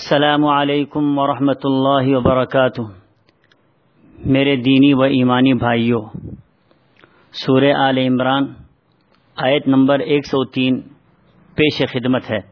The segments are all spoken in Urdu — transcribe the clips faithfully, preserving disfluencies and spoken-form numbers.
السلام علیکم ورحمۃ اللہ وبرکاتہ۔ میرے دینی و ایمانی بھائیوں، سورہ آل عمران آیت نمبر ایک سو تین پیش خدمت ہے۔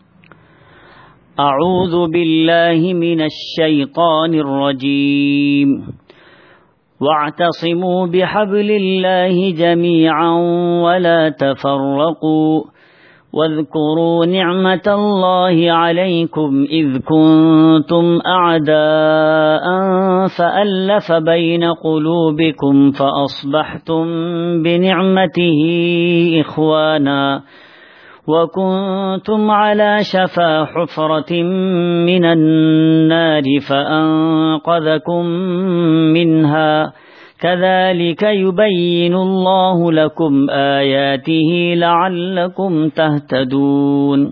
اعوذ باللہ من الشیطان الرجیم واعتصموا بحبل اللہ جميعا ولا تفرقوا واذكروا نعمة الله عليكم إذ كنتم أعداء فألف بين قلوبكم فأصبحتم بنعمته إخوانا وكنتم على شفا حفرة من النار فأنقذكم منها كذلك يبين الله لكم آياته لعلكم تهتدون۔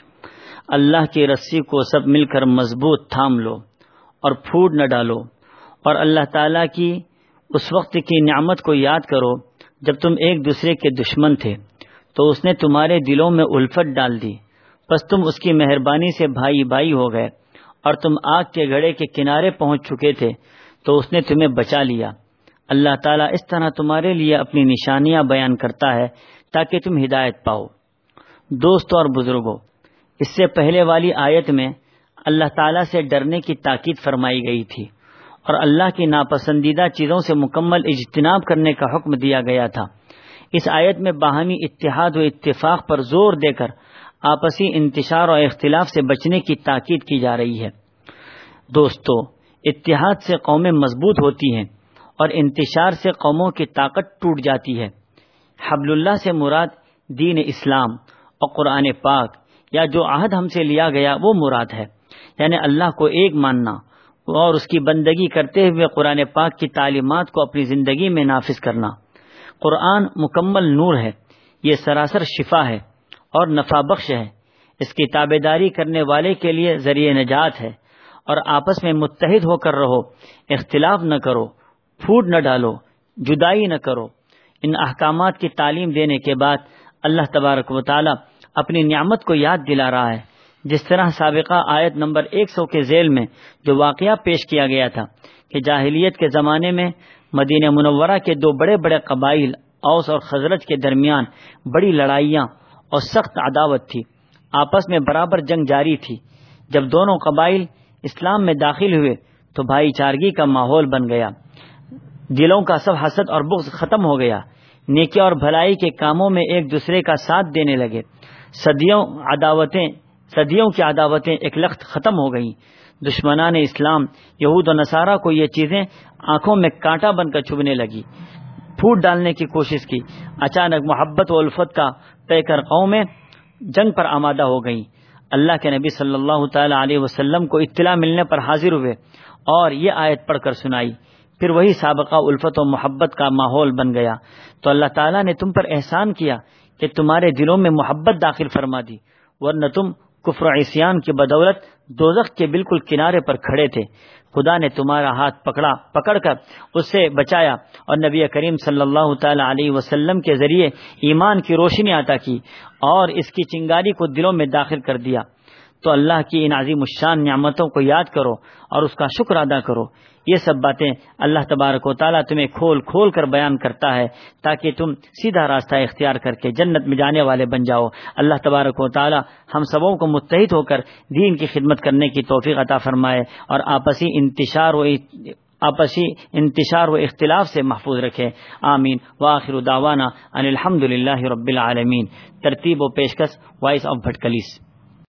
اللہ کی رسی کو سب مل کر مضبوط تھام لو اور پھوٹ نہ ڈالو، اور اللہ تعالیٰ کی اس وقت کی نعمت کو یاد کرو جب تم ایک دوسرے کے دشمن تھے تو اس نے تمہارے دلوں میں الفت ڈال دی، پس تم اس کی مہربانی سے بھائی بھائی ہو گئے، اور تم آگ کے گڑھے کے کنارے پہنچ چکے تھے تو اس نے تمہیں بچا لیا۔ اللہ تعالیٰ اس طرح تمہارے لیے اپنی نشانیاں بیان کرتا ہے تاکہ تم ہدایت پاؤ۔ دوستو اور بزرگوں، اس سے پہلے والی آیت میں اللہ تعالیٰ سے ڈرنے کی تاکید فرمائی گئی تھی اور اللہ کی ناپسندیدہ چیزوں سے مکمل اجتناب کرنے کا حکم دیا گیا تھا۔ اس آیت میں باہمی اتحاد و اتفاق پر زور دے کر آپسی انتشار اور اختلاف سے بچنے کی تاکید کی جا رہی ہے۔ دوستو، اتحاد سے قومیں مضبوط ہوتی ہیں اور انتشار سے قوموں کی طاقت ٹوٹ جاتی ہے۔ حبل اللہ سے مراد دین اسلام اور قرآن پاک یا جو عہد ہم سے لیا گیا وہ مراد ہے، یعنی اللہ کو ایک ماننا اور اس کی بندگی کرتے ہوئے قرآن پاک کی تعلیمات کو اپنی زندگی میں نافذ کرنا۔ قرآن مکمل نور ہے، یہ سراسر شفا ہے اور نفع بخش ہے، اس کی تابعداری کرنے والے کے لیے ذریعہ نجات ہے۔ اور آپس میں متحد ہو کر رہو، اختلاف نہ کرو، پھوٹ نہ ڈالو، جدائی نہ کرو۔ ان احکامات کی تعلیم دینے کے بعد اللہ تبارک و تعالی اپنی نعمت کو یاد دلا رہا ہے، جس طرح سابقہ آیت نمبر ایک سو کے ذیل میں جو واقعہ پیش کیا گیا تھا کہ جاہلیت کے زمانے میں مدینہ منورہ کے دو بڑے بڑے قبائل اوس اور خزرج کے درمیان بڑی لڑائیاں اور سخت عداوت تھی، آپس میں برابر جنگ جاری تھی۔ جب دونوں قبائل اسلام میں داخل ہوئے تو بھائی چارگی کا ماحول بن گیا، دلوں کا سب حسد اور بغض ختم ہو گیا، نیکی اور بھلائی کے کاموں میں ایک دوسرے کا ساتھ دینے لگے۔ صدیوں عداوتیں صدیوں کی عداوتیں ایک لخت ختم ہو گئیں۔ دشمنان اسلام یہود و نصارہ کو یہ چیزیں آنکھوں میں کانٹا بن کر چبھنے لگی، پھوٹ ڈالنے کی کوشش کی۔ اچانک محبت و الفت کا طے کر قومیں جنگ پر آمادہ ہو گئیں۔ اللہ کے نبی صلی اللہ تعالی علیہ وسلم کو اطلاع ملنے پر حاضر ہوئے اور یہ آیت پڑھ کر سنائی، پھر وہی سابقہ الفت و محبت کا ماحول بن گیا۔ تو اللہ تعالیٰ نے تم پر احسان کیا کہ تمہارے دلوں میں محبت داخل فرما دی، ورنہ تم کفر و عصیان کی بدولت دوزخ کے بالکل کنارے پر کھڑے تھے۔ خدا نے تمہارا ہاتھ پکڑا پکڑ کر اس سے بچایا اور نبی کریم صلی اللہ تعالی علیہ وسلم کے ذریعے ایمان کی روشنی عطا کی اور اس کی چنگاری کو دلوں میں داخل کر دیا۔ تو اللہ کی ان عظیم الشان نعمتوں کو یاد کرو اور اس کا شکر ادا کرو۔ یہ سب باتیں اللہ تبارک و تعالیٰ تمہیں کھول کھول کر بیان کرتا ہے تاکہ تم سیدھا راستہ اختیار کر کے جنت میں جانے والے بن جاؤ۔ اللہ تبارک و تعالیٰ ہم سبوں کو متحد ہو کر دین کی خدمت کرنے کی توفیق عطا فرمائے اور آپسی انتشار و آپسی انتشار و اختلاف سے محفوظ رکھے، آمین۔ وآخر دعوانا ان الحمد للہ رب العالمین۔ ترتیب و پیشکش وائس آف بھٹکلیس۔